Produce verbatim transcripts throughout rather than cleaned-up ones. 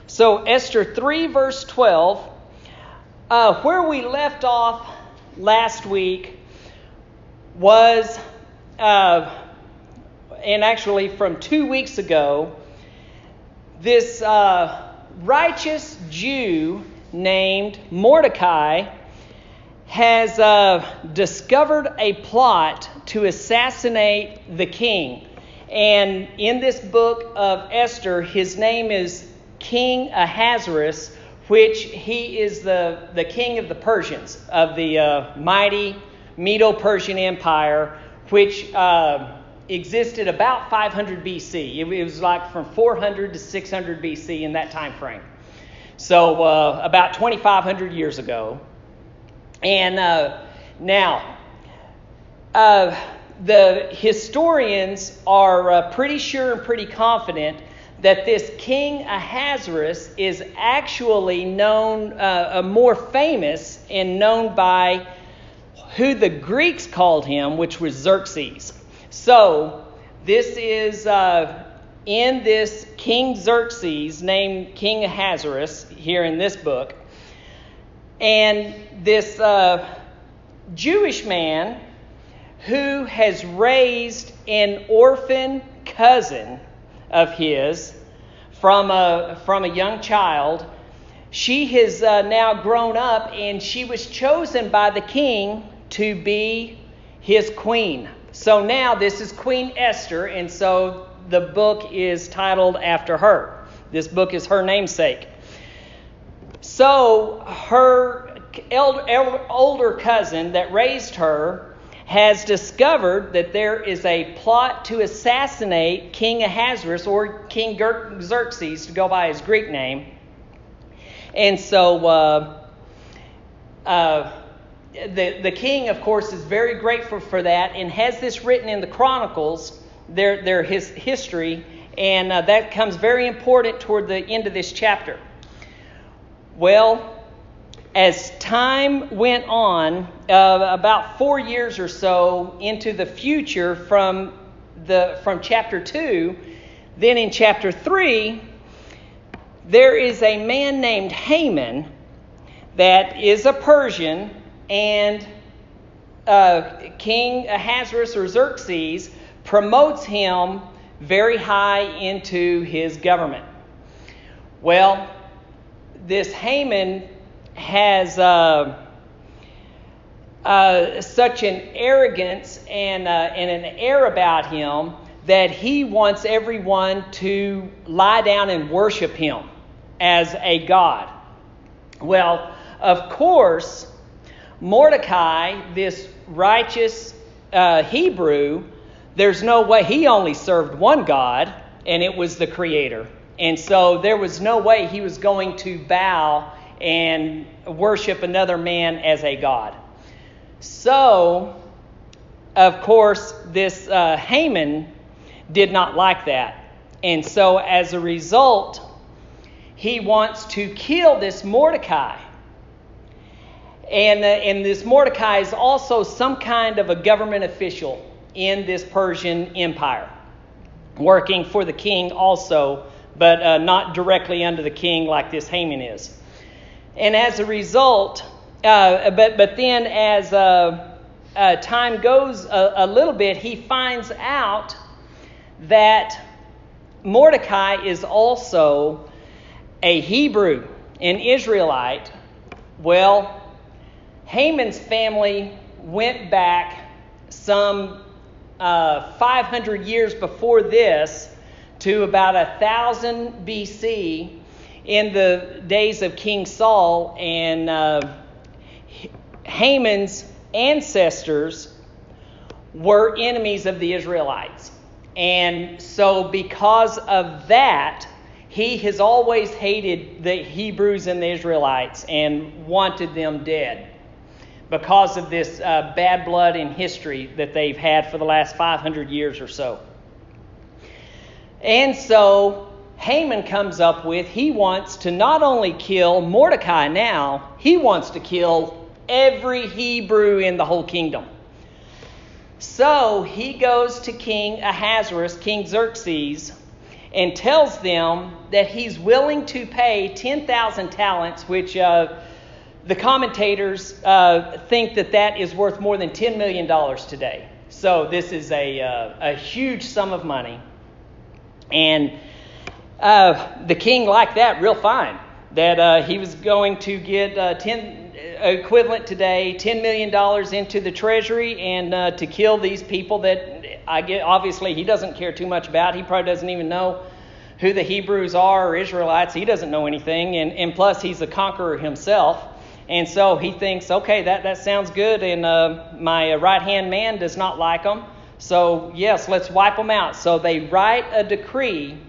So Esther three, verse twelve, uh, where we left off last week was, uh, and actually from two weeks ago, this uh, righteous Jew named Mordecai has uh, discovered a plot to assassinate the king. And in this book of Esther, his name is King Ahasuerus, which he is the, the king of the Persians, of the uh, mighty Medo-Persian Empire, which uh, existed about five hundred B C. It, it was like from four hundred to six hundred B C in that time frame. So uh, about twenty-five hundred years ago. And uh, now, uh, the historians are uh, pretty sure and pretty confident that this King Ahasuerus is actually known, uh, uh, more famous and known by who the Greeks called him, which was Xerxes. So this is uh, in this King Xerxes, named King Ahasuerus, here in this book. And this uh, Jewish man who has raised an orphan cousin of his from a from a young child. She has uh, now grown up, and she was chosen by the king to be his queen. So now this is Queen Esther, and so the book is titled after her. This book is her namesake. So her elder, older cousin that raised her has discovered that there is a plot to assassinate King Ahasuerus, or King Xerxes, to go by his Greek name. And so uh, uh, the, the king, of course, is very grateful for that and has this written in the Chronicles, their, their his history, and uh, that comes very important toward the end of this chapter. Well, as time went on, uh, about four years or so into the future from the from chapter two, then in chapter three, there is a man named Haman that is a Persian, and uh, King Ahasuerus or Xerxes promotes him very high into his government. Well, this Haman has uh, uh, such an arrogance and, uh, and an air about him that he wants everyone to lie down and worship him as a god. Well, of course, Mordecai, this righteous uh, Hebrew, there's no way, he only served one God, and it was the Creator. And so there was no way he was going to bow and worship another man as a god. So, of course, this uh, Haman did not like that. And so, as a result, he wants to kill this Mordecai. And, uh, and this Mordecai is also some kind of a government official in this Persian Empire, working for the king also, but uh, not directly under the king like this Haman is. And as a result, uh, but but then as uh, uh, time goes a, a little bit, he finds out that Mordecai is also a Hebrew, an Israelite. Well, Haman's family went back some uh, five hundred years before this to about one thousand B C, in the days of King Saul, and uh, Haman's ancestors were enemies of the Israelites. And so because of that, he has always hated the Hebrews and the Israelites and wanted them dead because of this uh, bad blood in history that they've had for the last five hundred years or so. And so Haman comes up with, he wants to not only kill Mordecai now, he wants to kill every Hebrew in the whole kingdom. So he goes to King Ahasuerus, King Xerxes, and tells them that he's willing to pay ten thousand talents, which uh, the commentators uh, think that that is worth more than ten million dollars today. So this is a, uh, a huge sum of money. And uh, the king liked that real fine, that uh, he was going to get uh, ten equivalent today, ten million dollars into the treasury, and uh, to kill these people that I get. Obviously, he doesn't care too much about. He probably doesn't even know who the Hebrews are or Israelites. He doesn't know anything, and, and plus he's a conqueror himself. And so he thinks, okay, that, that sounds good, and uh, my right-hand man does not like them. So, yes, let's wipe them out. So they write a decree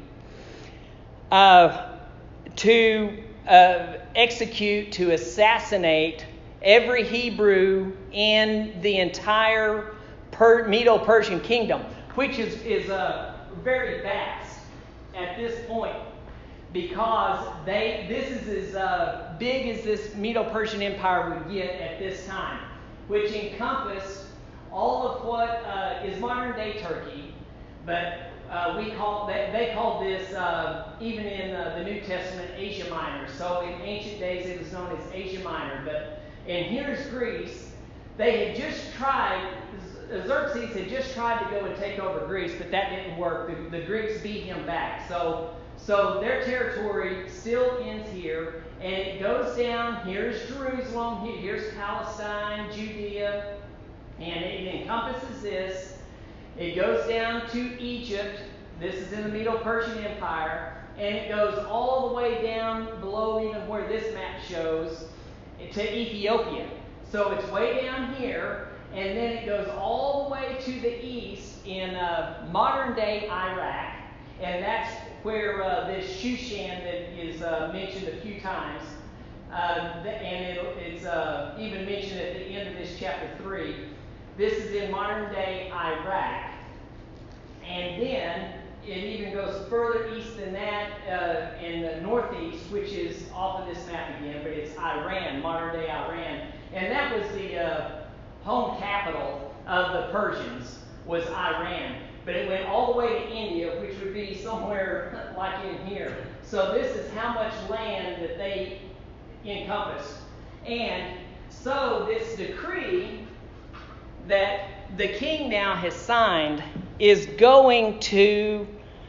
uh, to uh, execute, to assassinate every Hebrew in the entire per- Medo-Persian kingdom, which is, is uh, very vast at this point, because they this is as uh, big as this Medo-Persian Empire would get at this time, which encompassed all of what uh, is modern-day Turkey, but uh, we call they, they called this, uh, even in uh, the New Testament, Asia Minor. So in ancient days it was known as Asia Minor. But and here's Greece. They had just tried, Xerxes had just tried to go and take over Greece, but that didn't work. The, the Greeks beat him back. So So their territory still ends here, and it goes down. Here's Jerusalem, here's Palestine, Judea, and it encompasses this. It goes down to Egypt. This is in the Medo-Persian Empire, and it goes all the way down below even where this map shows to Ethiopia. So it's way down here, and then it goes all the way to the east in uh, modern-day Iraq, and that's where uh, this Shushan that is uh, mentioned a few times, uh, and it, it's uh, even mentioned at the end of this chapter three. This is in modern-day Iraq, and then it even goes further east than that uh, in the northeast, which is off of this map again, but it's Iran, modern-day Iran, and that was the uh, home capital of the Persians, was Iran. But it went all the way to India, which would be somewhere like in here. So this is how much land that they encompassed. And so this decree that the king now has signed is going to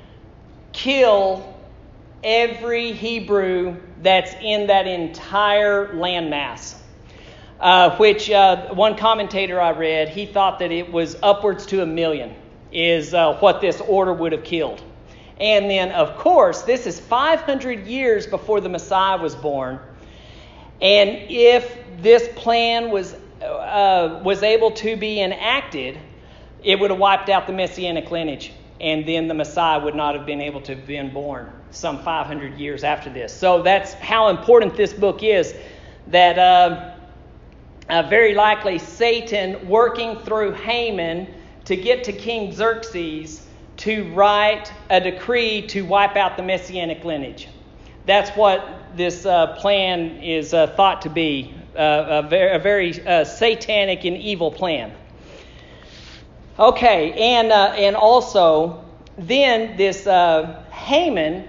kill every Hebrew that's in that entire landmass. Uh, which uh, one commentator I read, he thought that it was upwards to a million. Is uh, what this order would have killed. And then, of course, this is five hundred years before the Messiah was born. And if this plan was uh, was able to be enacted, it would have wiped out the Messianic lineage. And then the Messiah would not have been able to have been born some five hundred years after this. So that's how important this book is, that uh, uh, very likely Satan, working through Haman, to get to King Xerxes to write a decree to wipe out the Messianic lineage. That's what this uh, plan is uh, thought to be, uh, a very, a very uh, satanic and evil plan. Okay, and uh, and also then this uh, Haman,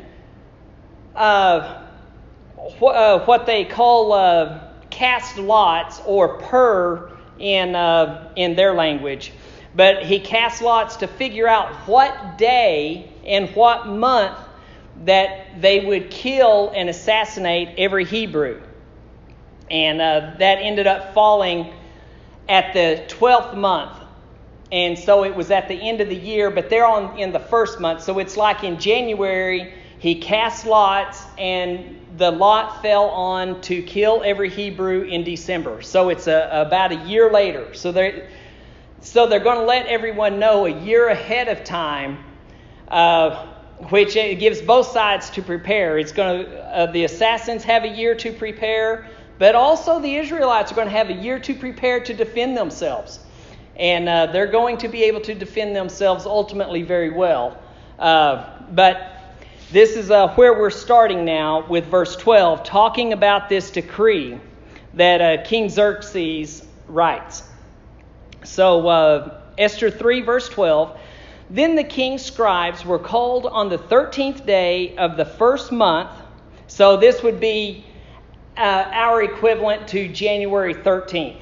uh, wh- uh, what they call uh, cast lots, or pur in uh, in their language. But he cast lots to figure out what day and what month that they would kill and assassinate every Hebrew. And uh, that ended up falling at the twelfth month. And so it was at the end of the year, but they're on in the first month. So it's like in January, he cast lots, and the lot fell on to kill every Hebrew in December. So it's a, about a year later. So they're... So they're going to let everyone know a year ahead of time, uh, which it gives both sides to prepare. It's going to uh, the assassins have a year to prepare, but also the Israelites are going to have a year to prepare to defend themselves, and uh, they're going to be able to defend themselves ultimately very well. Uh, but this is uh, where we're starting now with verse twelve, talking about this decree that uh, King Xerxes writes. So uh, Esther three, verse twelve, Then the king's scribes were called on the thirteenth day of the first month. So this would be uh, our equivalent to January thirteenth.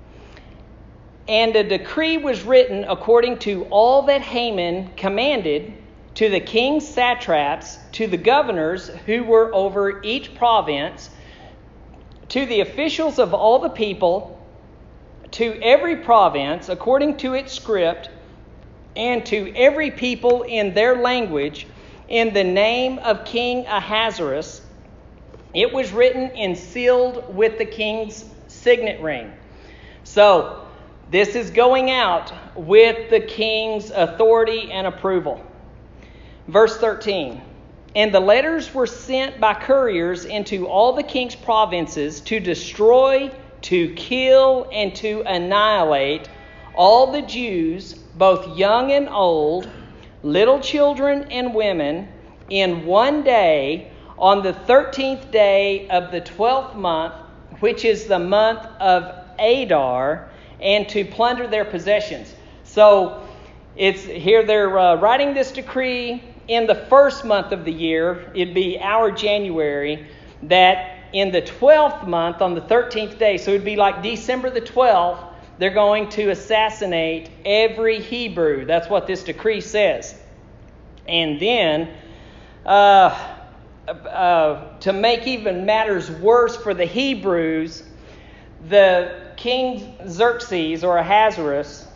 And a decree was written according to all that Haman commanded, to the king's satraps, to the governors who were over each province, to the officials of all the people, to every province according to its script, and to every people in their language, in the name of King Ahasuerus. It was written and sealed with the king's signet ring. So, this is going out with the king's authority and approval. Verse thirteen. And the letters were sent by couriers into all the king's provinces to destroy, to kill, and to annihilate all the Jews, both young and old, little children and women, in one day, on the thirteenth day of the twelfth month, which is the month of Adar, and to plunder their possessions. So it's here they're uh, writing this decree in the first month of the year. It'd be our January, that in the twelfth month, on the thirteenth day, so it'd be like December the twelfth, they're going to assassinate every Hebrew. That's what this decree says. And then, uh, uh, to make even matters worse for the Hebrews, the King Xerxes, or Ahasuerus,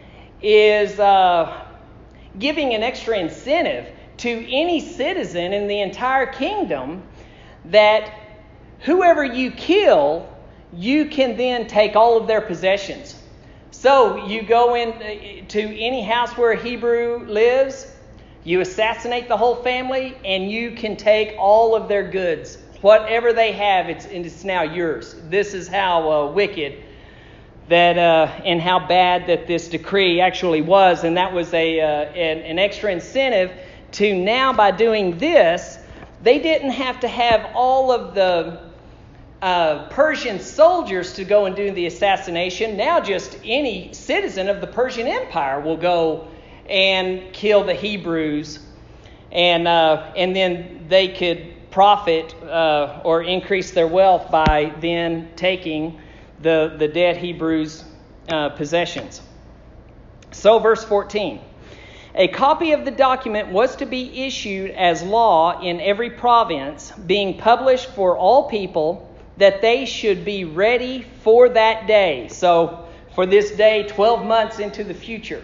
is uh, giving an extra incentive to any citizen in the entire kingdom that whoever you kill, you can then take all of their possessions. So you go in to any house where a Hebrew lives, you assassinate the whole family, and you can take all of their goods. Whatever they have, it's, it's now yours. This is how uh, wicked that uh, and how bad that this decree actually was. And that was a uh, an, an extra incentive to now, by doing this, they didn't have to have all of the uh, Persian soldiers to go and do the assassination. Now just any citizen of the Persian Empire will go and kill the Hebrews, and uh, and then they could profit uh, or increase their wealth by then taking the, the dead Hebrews' uh, possessions. So verse fourteen. A copy of the document was to be issued as law in every province, being published for all people, that they should be ready for that day. So for this day, twelve months into the future.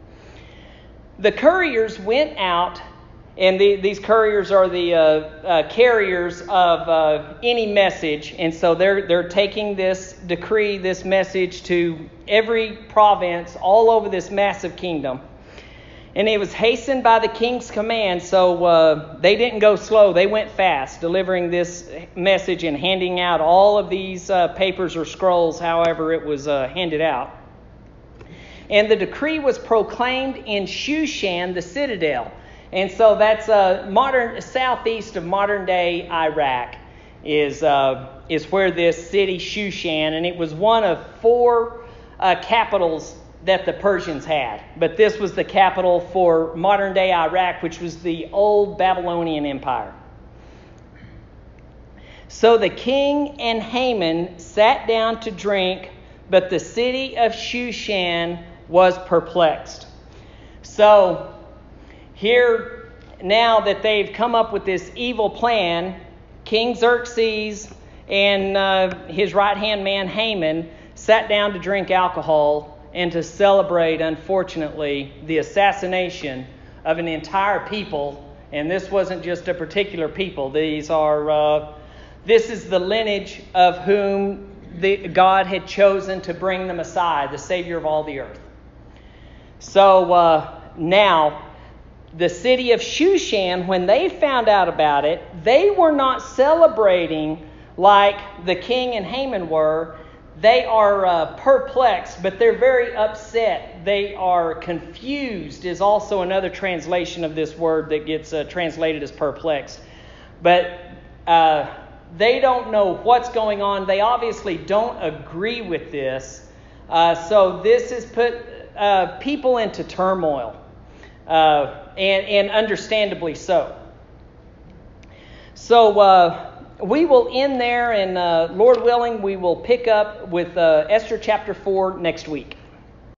The couriers went out, and the, these couriers are the uh, uh, carriers of uh, any message. And so they're they're taking this decree, this message to every province all over this massive kingdom. And it was hastened by the king's command, so uh, they didn't go slow. They went fast, delivering this message and handing out all of these uh, papers or scrolls, however it was uh, handed out. And the decree was proclaimed in Shushan, the citadel. And so that's uh, modern southeast of modern-day Iraq is uh, is where this city Shushan, and it was one of four uh, capitals that the Persians had. But this was the capital for modern-day Iraq, which was the old Babylonian Empire. So the king and Haman sat down to drink, but the city of Shushan was perplexed. So here, now that they've come up with this evil plan, King Xerxes and uh, his right-hand man Haman sat down to drink alcohol and to celebrate, unfortunately, the assassination of an entire people. And this wasn't just a particular people. These are, uh, this is the lineage of whom the, God had chosen to bring the Messiah, the Savior of all the earth. So uh, now, the city of Shushan, when they found out about it, they were not celebrating like the king and Haman were. They are uh, perplexed, but they're very upset. They are confused is also another translation of this word that gets uh, translated as perplexed. But uh, they don't know what's going on. They obviously don't agree with this. Uh, so this has put uh, people into turmoil. uh, and, and understandably so. So uh, we will end there, and uh, Lord willing, we will pick up with uh, Esther chapter four next week.